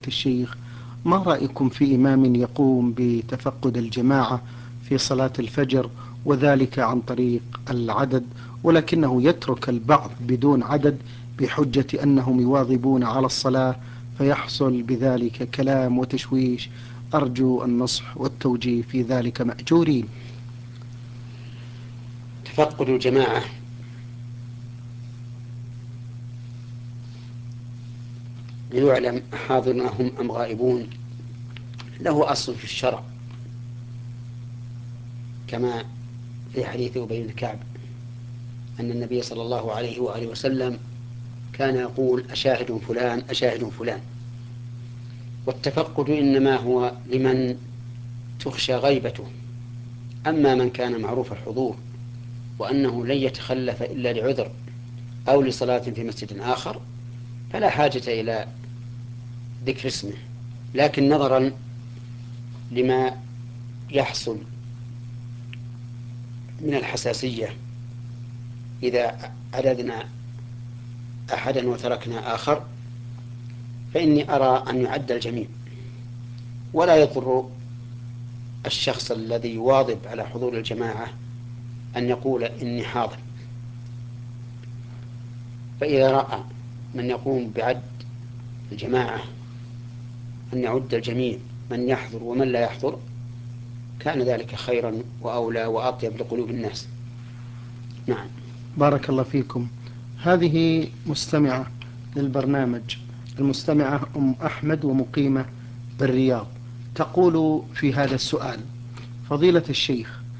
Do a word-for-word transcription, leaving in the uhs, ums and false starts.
الشيخ، ما رأيكم في إمام يقوم بتفقد الجماعة في صلاة الفجر وذلك عن طريق العدد، ولكنه يترك البعض بدون عدد بحجة أنهم يواظبون على الصلاة، فيحصل بذلك كلام وتشويش؟ أرجو النصح والتوجيه في ذلك مأجورين. تفقد الجماعة ليعلم حاضرون هم أم غائبون له أصل في الشرع، كما في حديث أبي بن كعب أن النبي صلى الله عليه وآله وسلم كان يقول: أشاهد فلان أشاهد فلان. والتفقد إنما هو لمن تخشى غيبته، أما من كان معروف الحضور وأنه لن يتخلف إلا لعذر أو لصلاة في مسجد آخر فلا حاجة إلى ذكر اسمه. لكن نظرا لما يحصل من الحساسية إذا عددنا أحدا وتركنا آخر، فإني أرى أن يعد الجميع، ولا يضر الشخص الذي يواظب على حضور الجماعة أن يقول إني حاضر. فإذا رأى من يقوم بعد الجماعة أن يعد الجميع من يحضر ومن لا يحضر كان ذلك خيرا وأولى وأطيب لقلوب الناس. نعم. بارك الله فيكم. هذه مستمعة للبرنامج، المستمعة أم أحمد ومقيمة بالرياض، تقول في هذا السؤال: فضيلة الشيخ،